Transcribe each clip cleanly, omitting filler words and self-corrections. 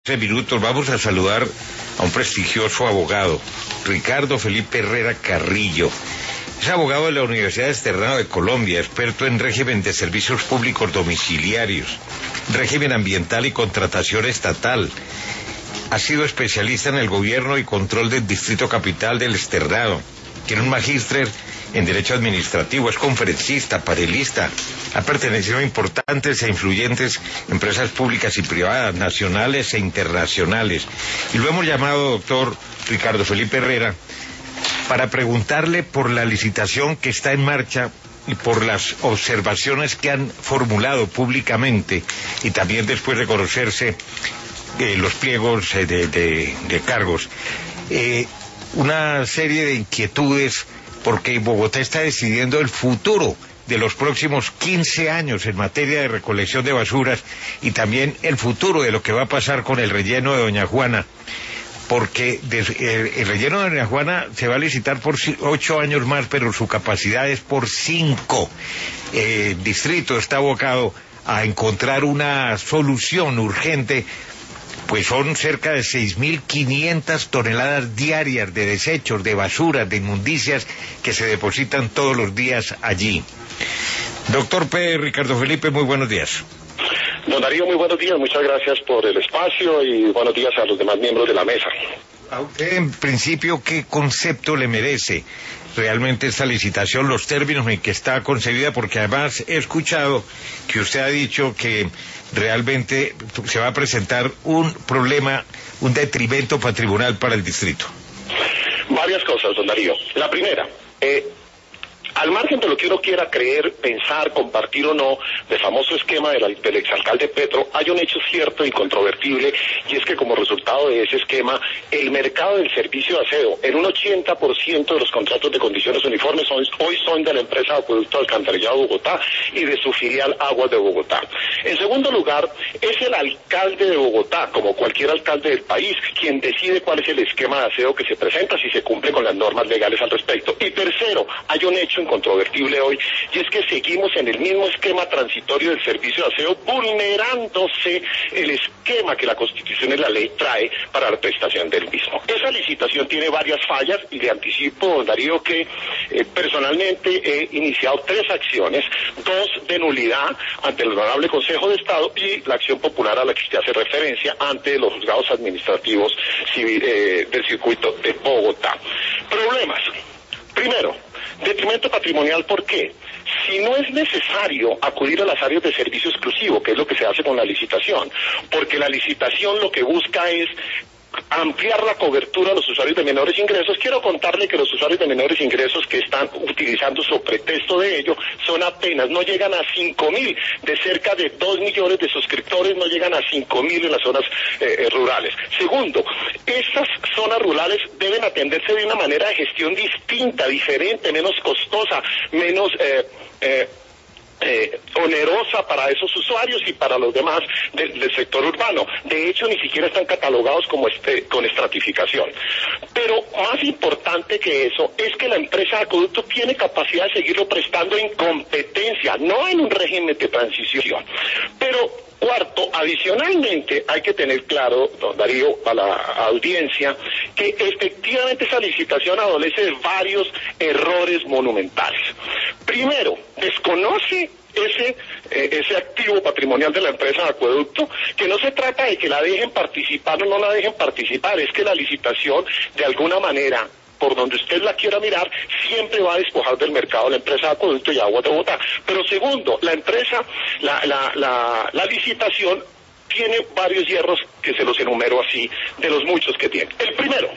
Minutos vamos a saludar a un prestigioso abogado, Ricardo Felipe Herrera Carrillo. Es abogado de la Universidad Externado de Colombia, experto en régimen de servicios públicos domiciliarios, régimen ambiental y contratación estatal. Ha sido especialista en el gobierno y control del Distrito Capital del Externado. Tiene un magíster en Derecho Administrativo, es conferencista, panelista, ha pertenecido a importantes e influyentes empresas públicas y privadas, nacionales e internacionales. Y lo hemos llamado, doctor Ricardo Felipe Herrera, para preguntarle por la licitación que está en marcha y por las observaciones que han formulado públicamente y también después de conocerse los pliegos de cargos. Una serie de inquietudes porque Bogotá está decidiendo el futuro de los próximos 15 años en materia de recolección de basuras y también el futuro de lo que va a pasar con el relleno de Doña Juana, porque el relleno de Doña Juana se va a licitar por 8 años más, pero su capacidad es por 5. El distrito está abocado a encontrar una solución urgente, pues son cerca de 6.500 toneladas diarias de desechos, de basuras, de inmundicias que se depositan todos los días allí. Doctor P. Ricardo Felipe, muy buenos días. Don Darío, muy buenos días, muchas gracias por el espacio y buenos días a los demás miembros de la mesa. A usted, en principio, ¿qué concepto le merece realmente esta licitación, los términos en que está concebida? Porque además he escuchado que usted ha dicho que realmente se va a presentar un problema, un detrimento patrimonial para el distrito. Varias cosas, don Darío. La primera, al margen de lo que uno quiera creer, pensar, compartir o no, del famoso esquema del exalcalde Petro, hay un hecho cierto e incontrovertible, y es que como resultado de ese esquema, el mercado del servicio de aseo, en un 80% de los contratos de condiciones uniformes hoy son de la empresa Acueducto Alcantarillado de Bogotá y de su filial Aguas de Bogotá. En segundo lugar, es el alcalde de Bogotá, como cualquier alcalde del país, quien decide cuál es el esquema de aseo que se presenta, si se cumple con las normas legales al respecto. Y tercero, hay un hecho incontrovertible hoy, y es que seguimos en el mismo esquema transitorio del servicio de aseo, vulnerándose el esquema que la Constitución y la ley trae para la prestación del mismo. Esa licitación tiene varias fallas, y le anticipo, don Darío, que personalmente he iniciado 3 acciones, 2 de nulidad ante el Honorable Consejo de Estado y la acción popular a la que usted hace referencia ante los juzgados administrativos del circuito de Bogotá. Problemas. Primero, detrimento patrimonial, ¿por qué? Si no es necesario acudir a las áreas de servicio exclusivo, que es lo que se hace con la licitación, porque la licitación lo que busca es ampliar la cobertura a los usuarios de menores ingresos. Quiero contarle que los usuarios de menores ingresos que están utilizando su pretexto de ello son apenas, no llegan a 5.000, de cerca de 2 millones de suscriptores, no llegan a 5.000 en las zonas rurales. Segundo, estas zonas rurales deben atenderse de una manera de gestión distinta, diferente, menos costosa, menos onerosa para esos usuarios y para los demás del sector urbano. De hecho, ni siquiera están catalogados como con estratificación. Pero más importante que eso es que la empresa de acueducto tiene capacidad de seguirlo prestando en competencia, no en un régimen de transición. Pero cuarto, adicionalmente hay que tener claro, don Darío, a la audiencia, que efectivamente esa licitación adolece de varios errores monumentales. Primero, desconoce ese activo patrimonial de la empresa de acueducto, que no se trata de que la dejen participar o no la dejen participar, es que la licitación de alguna manera, por donde usted la quiera mirar, siempre va a despojar del mercado la empresa de acueducto y Aguas de Bogotá. Pero segundo, la empresa, la licitación tiene varios hierros que se los enumero así, de los muchos que tiene. El primero,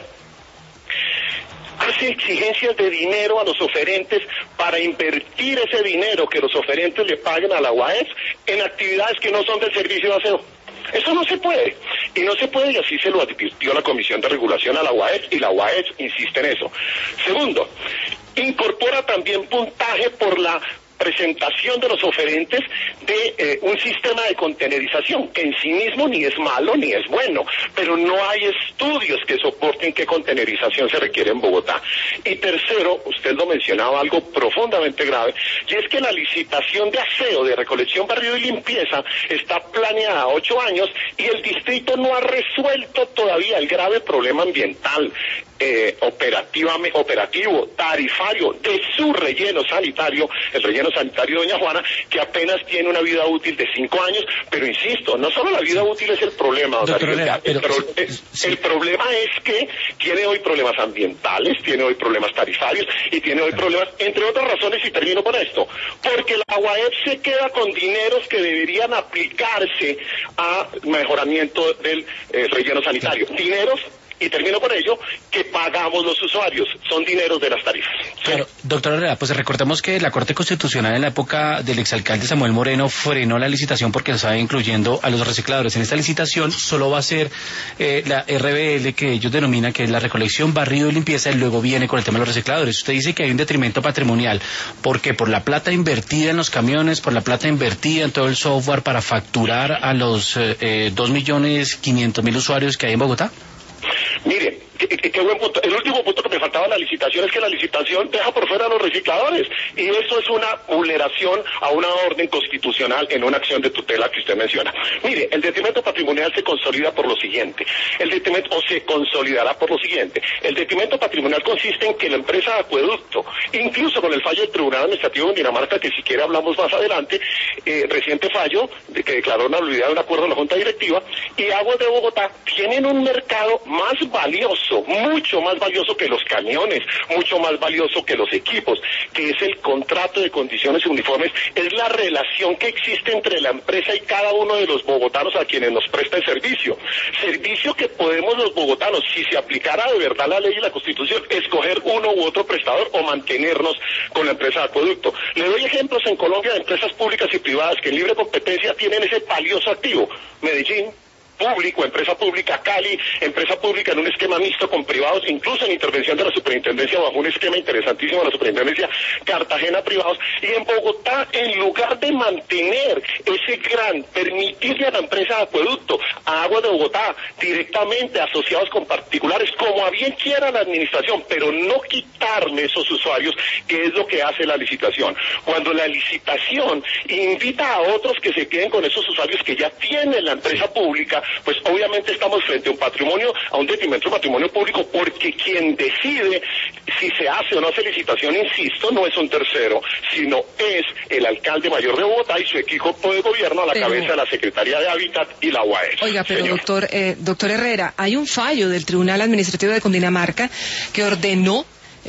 hace exigencias de dinero a los oferentes para invertir ese dinero que los oferentes le paguen a la UAES en actividades que no son del servicio de aseo. Eso no se puede, y no se puede, y así se lo advirtió la Comisión de Regulación a la UAES, y la UAES insiste en eso. Segundo, incorpora también puntaje por la presentación de los oferentes de un sistema de contenerización, que en sí mismo ni es malo ni es bueno, pero no hay estudios que soporten qué contenerización se requiere en Bogotá. Y tercero, usted lo mencionaba, algo profundamente grave, y es que la licitación de aseo, de recolección, barrido y limpieza está planeada a 8 años y el distrito no ha resuelto todavía el grave problema ambiental, operativo, tarifario de su relleno sanitario, el relleno sanitario de Doña Juana, que apenas tiene una vida útil de 5 años, pero insisto, no solo la vida útil es el problema, el problema es que tiene hoy problemas ambientales, tiene hoy problemas tarifarios y tiene hoy problemas, entre otras razones, y termino con esto, porque la UAEP se queda con dineros que deberían aplicarse a mejoramiento del relleno sanitario, dineros, y termino por ello, que pagamos los usuarios, son dineros de las tarifas. Claro, doctor Herrera, pues recordemos que la Corte Constitucional en la época del exalcalde Samuel Moreno frenó la licitación porque lo estaba incluyendo a los recicladores. En esta licitación solo va a ser la RBL, que ellos denominan que es la recolección, barrido y limpieza, y luego viene con el tema de los recicladores. Usted dice que hay un detrimento patrimonial, ¿por qué? Por la plata invertida en los camiones, por la plata invertida en todo el software para facturar a los 2.500.000 usuarios que hay en Bogotá. Mire, qué buen punto. El último punto que me faltaba en la licitación es que la licitación deja por fuera a los recicladores, y eso es una vulneración a una orden constitucional en una acción de tutela que usted menciona. Mire, el detrimento patrimonial se consolida por lo siguiente, se consolidará por lo siguiente. El detrimento patrimonial consiste en que la empresa de acueducto, incluso con el fallo del Tribunal Administrativo de Dinamarca, que si quiere hablamos más adelante, reciente fallo que declaró una nulidad de un acuerdo de la Junta Directiva, y Aguas de Bogotá tienen un mercado más valioso, mucho más valioso que los camiones, mucho más valioso que los equipos, que es el contrato de condiciones uniformes, es la relación que existe entre la empresa y cada uno de los bogotanos a quienes nos presta el servicio que podemos los bogotanos, si se aplicara de verdad la ley y la Constitución, escoger uno u otro prestador o mantenernos con la empresa de acueducto. Le doy ejemplos en Colombia de empresas públicas y privadas que en libre competencia tienen ese valioso activo. Medellín, público, empresa pública; Cali, empresa pública en un esquema mixto con privados, incluso en intervención de la superintendencia bajo un esquema interesantísimo de la superintendencia; Cartagena, privados; y en Bogotá, en lugar de mantener permitirle a la empresa de acueducto, a Agua de Bogotá, directamente asociados con particulares, como a bien quiera la administración, pero no quitarle esos usuarios, que es lo que hace la licitación. Cuando la licitación invita a otros que se queden con esos usuarios que ya tiene la empresa pública, pues obviamente estamos frente a un detrimento del patrimonio público, porque quien decide si se hace o no hace licitación, insisto, no es un tercero, sino es el alcalde mayor de Bogotá y su equipo de gobierno a la cabeza de la Secretaría de Hábitat y la UAEP. Oiga, pero doctor Herrera, hay un fallo del Tribunal Administrativo de Cundinamarca que ordenó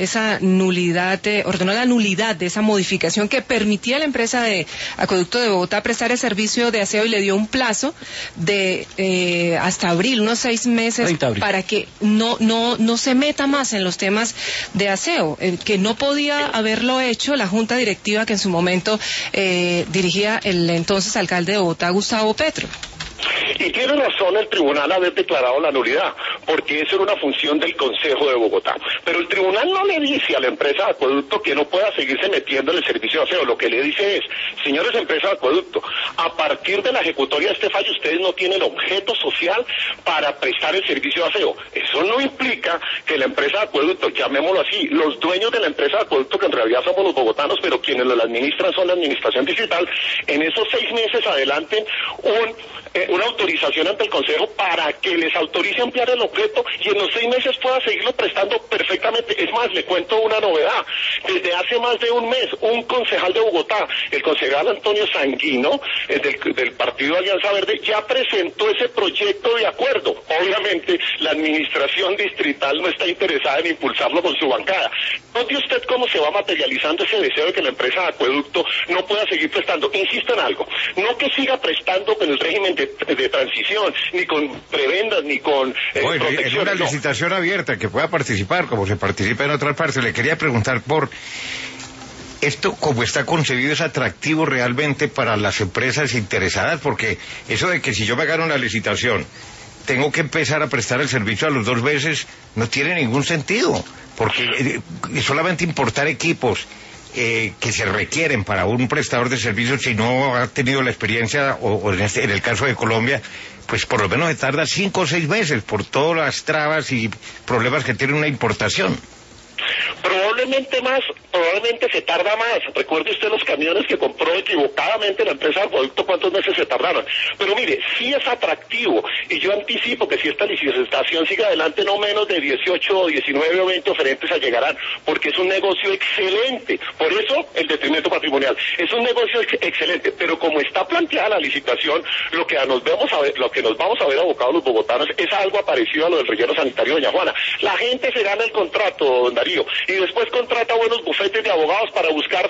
la nulidad de esa modificación que permitía a la empresa de Acueducto de Bogotá prestar el servicio de aseo, y le dio un plazo de hasta abril, unos 6 meses, para que no se meta más en los temas de aseo, que no podía haberlo hecho la Junta Directiva que en su momento dirigía el entonces alcalde de Bogotá, Gustavo Petro. Y tiene razón el tribunal haber declarado la nulidad, porque eso era una función del Consejo de Bogotá. Pero el tribunal no le dice a la empresa de acueducto que no pueda seguirse metiendo en el servicio de aseo. Lo que le dice es: señores empresa de acueducto, a partir de la ejecutoria de este fallo, ustedes no tienen objeto social para prestar el servicio de aseo. Eso no implica que la empresa de acueducto, llamémoslo así, los dueños de la empresa de acueducto, que en realidad somos los bogotanos, pero quienes lo administran son la administración distrital, en esos 6 meses adelanten una autorización ante el Consejo para que les autorice ampliar el objeto, y en los 6 meses pueda seguirlo prestando perfectamente. Es más, le cuento una novedad. Desde hace más de un mes, un concejal de Bogotá, el concejal Antonio Sanguino, del Partido Alianza Verde, ya presentó ese proyecto de acuerdo. Obviamente, la administración distrital no está interesada en impulsarlo con su bancada. Note usted cómo se va materializando ese deseo de que la empresa de acueducto no pueda seguir prestando. Insisto en algo, no que siga prestando con el régimen de transición, ni con prebendas, ni con protección. Es una licitación abierta, que pueda participar, como se participa en otras partes. Le quería preguntar por esto, cómo está concebido, ¿es atractivo realmente para las empresas interesadas? Porque eso de que si yo me gano una licitación, tengo que empezar a prestar el servicio a los 2 meses, no tiene ningún sentido, porque solamente importar equipos que se requieren para un prestador de servicios si no ha tenido la experiencia, o en el caso de Colombia, pues por lo menos se tarda 5 o 6 meses por todas las trabas y problemas que tiene una importación. Probablemente se tarda más. Recuerde usted los camiones que compró equivocadamente la empresa del producto, ¿cuántos meses se tardaron? Pero mire, sí es atractivo, y yo anticipo que si esta licitación sigue adelante, no menos de 18, 19 o 20 oferentes llegarán, porque es un negocio excelente. Por eso el detrimento patrimonial es un negocio excelente, pero como está planteada la licitación, lo que nos vamos a ver abocados los bogotanos es algo parecido a lo del relleno sanitario de Doña Juana. La gente se gana el contrato, don Darío, y después contrata buenos bufetes de abogados para buscar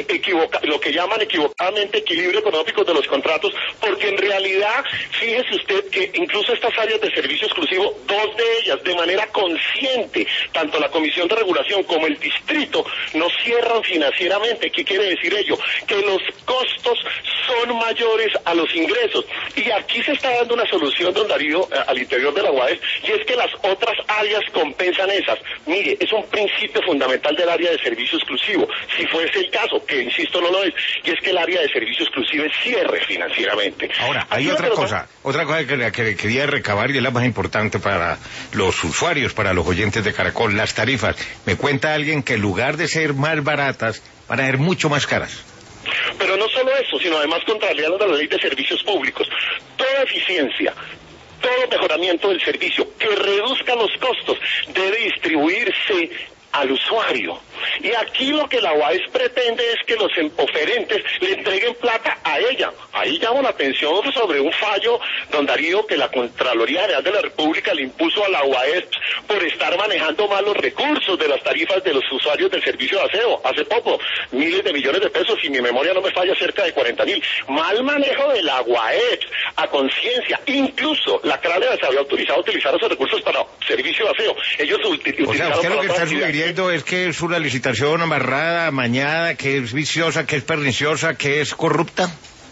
lo que llaman equivocadamente equilibrio económico de los contratos, porque en realidad, fíjese usted que incluso estas áreas de servicio exclusivo, 2 de ellas, de manera consciente, tanto la Comisión de Regulación como el distrito, no cierran financieramente. ¿Qué quiere decir ello? Que los costos son mayores a los ingresos. Y aquí se está dando una solución, don Darío, al interior de la UAS, y es que las otras áreas compensan esas. Mire, es un principio fundamental del área de servicio exclusivo, si fuese el caso, que insisto no lo es, y es que el área de servicio exclusivo es cierre financieramente. Ahora, hay otra cosa que quería recabar, y es la más importante para los usuarios, para los oyentes de Caracol, las tarifas. Me cuenta alguien que en lugar de ser más baratas, van a ser mucho más caras. Pero no solo eso, sino además contrariando a la ley de servicios públicos. Toda eficiencia, todo mejoramiento del servicio que reduzca los costos debe distribuirse al usuario. Y aquí lo que la UAS pretende es que los oferentes le entreguen plata a ella. Ahí llamo la atención sobre un fallo, don Darío, que la Contraloría General de la República le impuso a la UAS por estar manejando mal los recursos de las tarifas de los usuarios del servicio de aseo. Hace poco, miles de millones de pesos, si mi memoria no me falla, cerca de 40.000. Mal manejo de la UAS, a conciencia. Incluso la CRALE se había autorizado a utilizar esos recursos para servicio de aseo. Ellos utilizaron... O sea, usted lo que está sugiriendo es que es una licitación amarrada, amañada, que es viciosa, que es perniciosa, que es corrupta.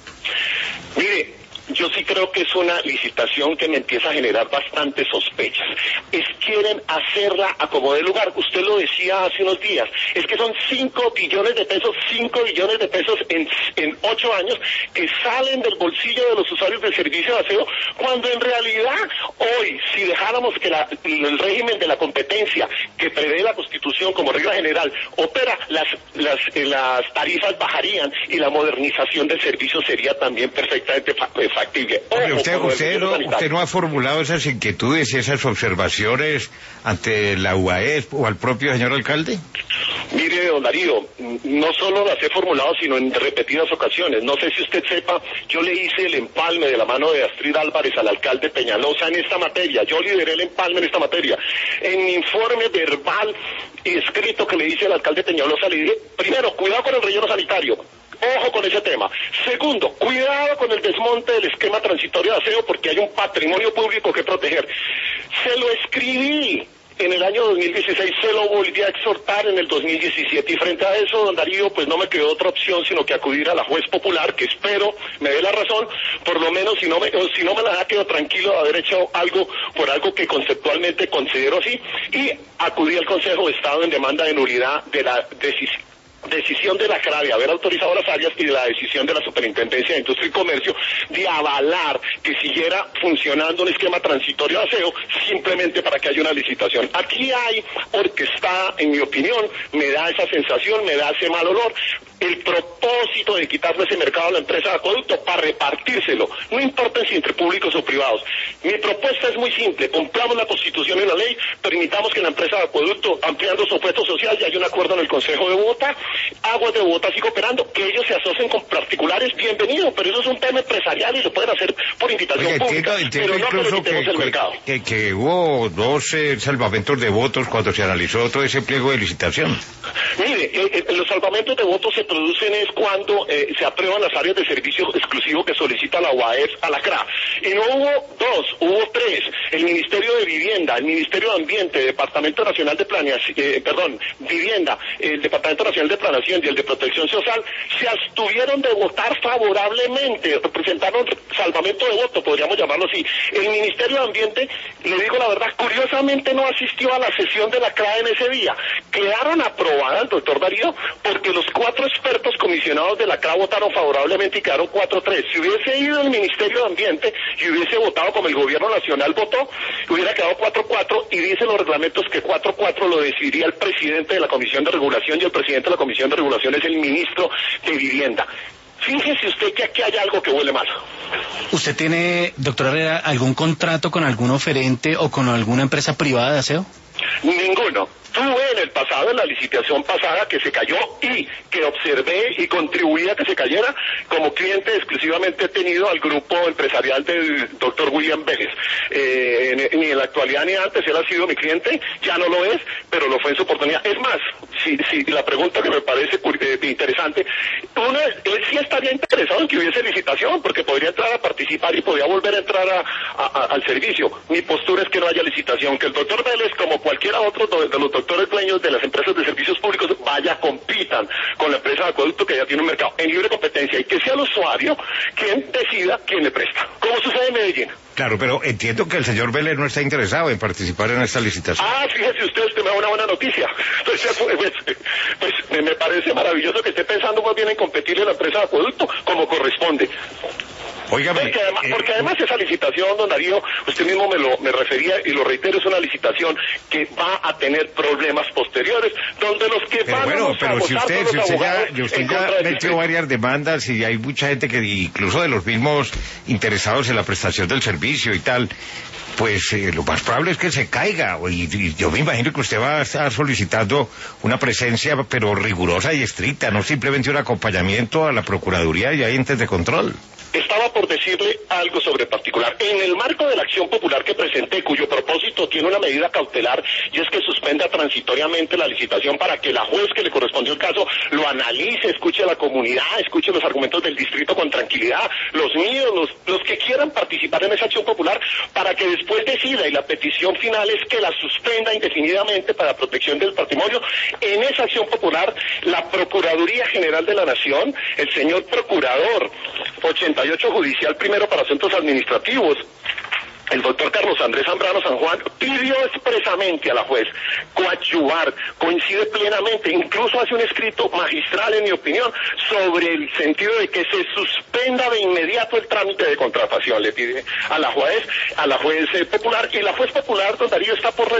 Mire, yo sí creo que es una licitación que me empieza a generar bastantes sospechas. Quieren hacerla a como de lugar. Usted lo decía hace unos días. Es que son 5 billones de pesos en 8 años que salen del bolsillo de los usuarios del servicio de aseo, cuando en realidad hoy, si dejáramos que el régimen de la competencia que prevé la Constitución como regla general opera, las tarifas bajarían y la modernización del servicio sería también perfectamente factible. Oye, usted no ha formulado esas inquietudes y esas observaciones ante la UAS o al propio señor alcalde. Mire, don Darío, no solo las he formulado, sino en repetidas ocasiones. No sé si usted sepa, yo le hice el empalme de la mano de Astrid Álvarez al alcalde Peñalosa en esta materia. Yo lideré el empalme en esta materia. En mi informe verbal escrito que le hice al alcalde Peñalosa, le dije, primero, cuidado con el relleno sanitario. Ojo con ese tema. Segundo, cuidado con el desmonte del esquema transitorio de aseo, porque hay un patrimonio público que proteger. Se lo escribí en el año 2016, se lo volví a exhortar en el 2017, y frente a eso, don Darío, pues no me quedó otra opción sino que acudir a la juez popular, que espero me dé la razón, por lo menos si no me la da, quedo tranquilo de haber hecho algo por algo que conceptualmente considero así, y acudí al Consejo de Estado en demanda de nulidad de la decisión de la CRA de haber autorizado las áreas y de la decisión de la Superintendencia de Industria y Comercio de avalar que siguiera funcionando un esquema transitorio de aseo simplemente para que haya una licitación. Aquí hay orquestada, en mi opinión, me da esa sensación, me da ese mal olor, el propósito de quitarle ese mercado a la empresa de acueducto para repartírselo, no importa si entre públicos o privados. Mi propuesta es muy simple: cumplamos la Constitución y la ley, permitamos que la empresa de acueducto, ampliando su objeto social, y hay un acuerdo en el Consejo de Bogotá, Aguas de Bogotá sigue operando, que ellos se asocien con particulares, bienvenido, pero eso es un tema empresarial y lo pueden hacer por invitación pública, pero no que le quitemos el mercado. Que hubo 12 salvamentos de votos cuando se analizó todo ese pliego de licitación. Mire, los salvamentos de votos se producen es cuando se aprueban las áreas de servicio exclusivo que solicita la UAS a la CRA. Y no hubo 2, hubo 3. el Ministerio de Vivienda, el Ministerio de Ambiente, el Departamento Nacional de Vivienda, el Departamento Nacional de Planación y el de Protección Social se abstuvieron de votar favorablemente, representaron salvamento de voto, podríamos llamarlo así. El Ministerio de Ambiente, le digo la verdad, curiosamente no asistió a la sesión de la CRAE en ese día. Quedaron aprobadas, doctor Darío, porque los 4 expertos comisionados de la CRAE votaron favorablemente y quedaron 4-3. Si hubiese ido el Ministerio de Ambiente y hubiese votado como el Gobierno Nacional votó, hubiera quedado 4-4 y dicen los reglamentos que 4-4 lo decidiría el presidente de la Comisión de Regulación y el presidente de la Comisión de Regulación es el ministro de Vivienda. Fíjese usted que aquí hay algo que huele mal. ¿Usted tiene, doctor Herrera, algún contrato con algún oferente o con alguna empresa privada de aseo? Ninguno. Tuve en el pasado, en la licitación pasada, que se cayó y que observé y contribuí a que se cayera. Como cliente exclusivamente he tenido al grupo empresarial del doctor William Vélez. Ni en la actualidad ni antes él ha sido mi cliente, ya no lo es, pero lo fue en su oportunidad. Es más, si la pregunta que me parece interesante, él sí estaría interesado en que hubiese licitación, porque podría entrar a participar y podría volver a entrar al servicio. Mi postura es que no haya licitación, que el doctor Vélez, como cualquiera otro de los doctores dueños de las empresas de servicios públicos, compitan con la empresa de acueducto que ya tiene un mercado en libre competencia y que sea el usuario quien decida quién le presta, como sucede en Medellín. Claro, pero entiendo que el señor Vélez no está interesado en participar en esta licitación. Fíjese usted me da una buena noticia. Pues me parece maravilloso que esté pensando más bien en competir en la empresa de acueducto como corresponde. Óigame, porque además esa licitación, don Darío, usted mismo me refería y lo reitero, es una licitación que va a tener problemas posteriores, donde los que van pero si usted ya metió varias demandas y hay mucha gente que incluso de los mismos interesados en la prestación del servicio y tal, pues lo más probable es que se caiga, y yo me imagino que usted va a estar solicitando una presencia pero rigurosa y estricta, no simplemente un acompañamiento a la Procuraduría y a entes de control. Estaba por decirle algo sobre particular. En el marco de la acción popular que presenté, cuyo propósito tiene una medida cautelar, y es que suspenda transitoriamente la licitación para que la juez que le correspondió el caso lo analice, escuche a la comunidad, escuche los argumentos del distrito con tranquilidad, los míos, los que quieran participar en esa acción popular, para que después decida, y la petición final es que la suspenda indefinidamente para protección del patrimonio. En esa acción popular, la Procuraduría General de la Nación, el señor Procurador 88 Judicial Primero para Asuntos Administrativos, el doctor Carlos Andrés Zambrano San Juan, pidió expresamente a la juez coadyuvar, coincide plenamente, incluso hace un escrito magistral, en mi opinión, sobre el sentido de que se suspenda de inmediato el trámite de contratación. Le pide a la juez popular, y la juez popular, don Darío, está por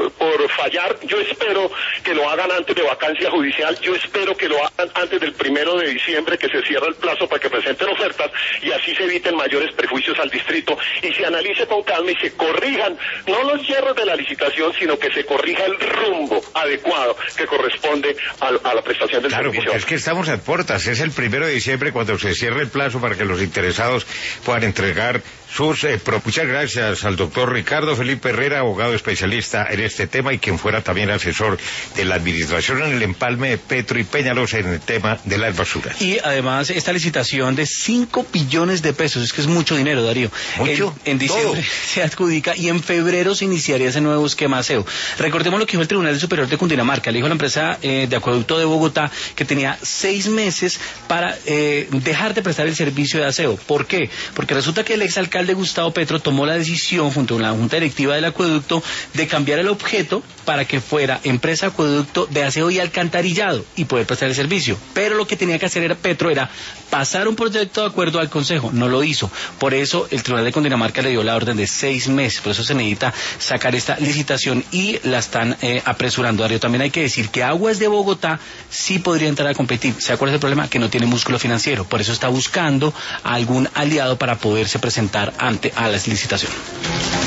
fallar. Yo espero que lo hagan antes de vacancia judicial, yo espero que lo hagan antes del 1 de diciembre, que se cierra el plazo para que presenten ofertas, y así se eviten mayores perjuicios al distrito, y se analice con calma y se corrijan, no los hierros de la licitación, sino que se corrija el rumbo adecuado que corresponde a la prestación del servicio. Claro, porque es que estamos a puertas, es el 1 de diciembre cuando se cierre el plazo para que los interesados puedan entregar sus... Muchas gracias al doctor Ricardo Felipe Herrera, abogado especialista en este tema y quien fuera también asesor de la administración en el empalme de Petro y Peñalosa en el tema de las basuras. Y además esta licitación de 5 billones de pesos, es que es mucho dinero, Darío. Mucho. En diciembre se adjudica y en febrero se iniciaría ese nuevo esquema aseo. Recordemos lo que dijo el Tribunal Superior de Cundinamarca. Le dijo a la empresa de acueducto de Bogotá que tenía 6 meses para dejar de prestar el servicio de aseo. ¿Por qué? Porque resulta que el exalcalde Gustavo Petro tomó la decisión junto a la Junta Directiva del acueducto de cambiar el objeto para que fuera empresa acueducto de aseo y alcantarillado y poder prestar el servicio. Pero lo que tenía que hacer Petro era pasar un proyecto de acuerdo al Consejo. No lo hizo. Por eso el Tribunal de Cundinamarca le dio la orden de 6 meses. Por eso se necesita sacar esta licitación y la están apresurando. Darío, también hay que decir que Aguas de Bogotá sí podría entrar a competir. ¿Sabe cuál es el problema? Que no tiene músculo financiero. Por eso está buscando a algún aliado para poderse presentar ante a la licitación.